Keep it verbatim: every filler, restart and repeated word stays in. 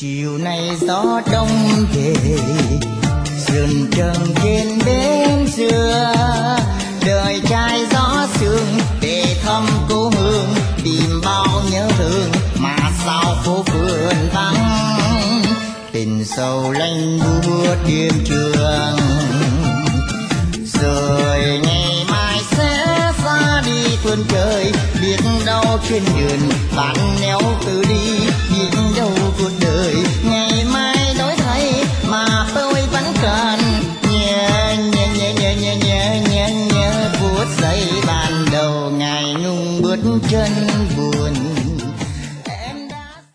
chiều nay gió đông về sườn trần trên bến xưa, đời trai gió sương về thăm cố hương, tìm bao nhớ thương mà sao phố phường vắng, tình sầu lanh buốt đêm trường. Rồi ngày mai sẽ xa đi phương trời, biết đâu trên đường bạn néo từ đi, biết đâu cuộc đời ngày mai